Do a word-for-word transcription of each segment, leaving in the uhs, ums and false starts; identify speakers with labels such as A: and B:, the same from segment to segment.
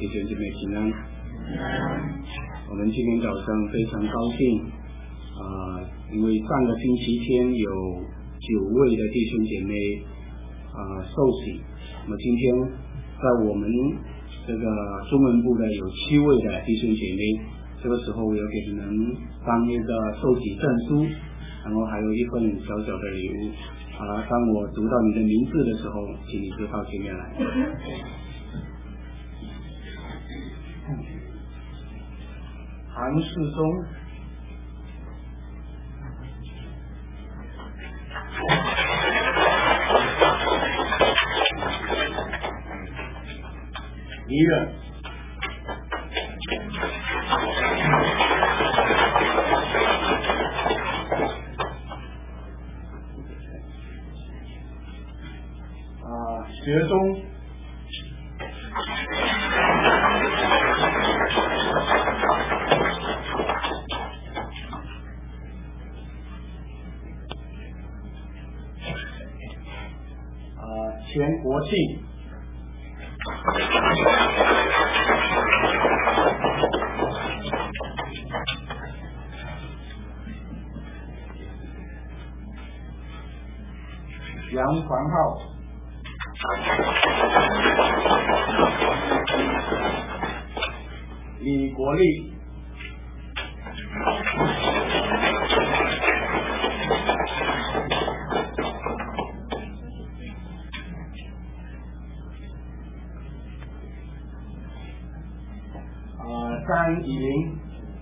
A: 弟兄姐妹平安。我们今天早上非常高兴，啊、呃，因为上个星期天有九位的弟兄姐妹啊、呃、受洗，那么今天在我们这个中文部的有七位的弟兄姐妹，这个时候我要给你们当一个受洗证书，然后还有一份小小的礼物。啊，当我读到你的名字的时候，请你就到前面来。韩世忠，李远，啊，学忠，钱国庆，杨传浩，李国立，张以玲，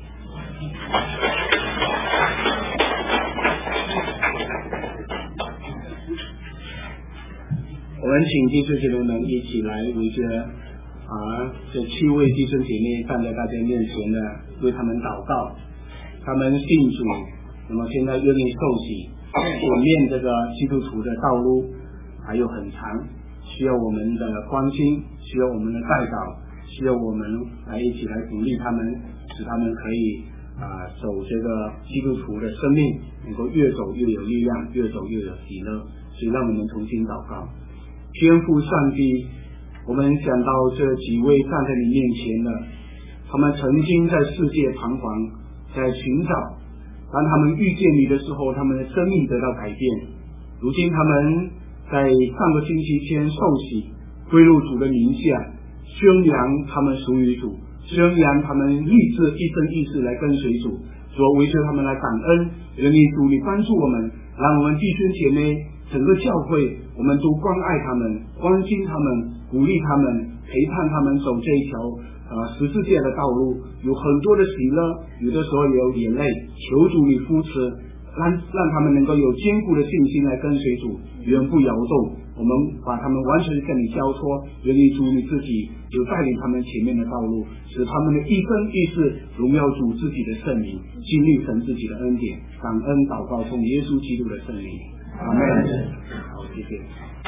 A: 我们请弟兄姐妹们一起来围着啊这七位弟兄姐妹站在大家面前的，为他们祷告。他们信主，那么现在愿意受洗，前面这个基督徒的道路还有很长，需要我们的关心，需要我们的带导，需要我们来一起来鼓励他们，使他们可以啊、呃、走这个基督徒的生命，能够越走越有力量，越走越有喜乐。所以让我们重新祷告。天父上帝，我们想到这几位站在你面前的，他们曾经在世界彷徨，在寻找，当他们遇见你的时候，他们的生命得到改变。如今他们在上个星期天受洗，归入主的名下，宣扬他们属于主，宣扬他们立志一生一世来跟随主，说围着他们来感恩，愿你主你帮助我们，让我们弟兄姐妹整个教会，我们都关爱他们，关心他们，鼓励他们，陪伴他们走这一条呃十字架的道路，有很多的喜乐，有的时候也有眼泪，求主你扶持，让让他们能够有坚固的信心来跟随主，永不摇动。我们把他们完全跟你交托，愿你主你自己就带领他们前面的道路，使他们的一生一世荣耀主自己的圣名，经历神自己的恩典。感恩祷告奉耶稣基督的圣名，阿门。好，谢谢。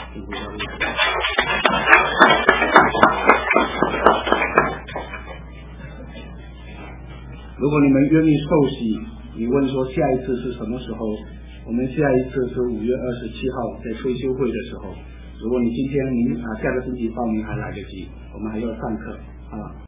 A: 如果你们愿意受洗，你问说下一次是什么时候？我们下一次是五月二十七号在退休会的时候。如果你今天您啊下个星期报名还来得及，我们还要上课啊。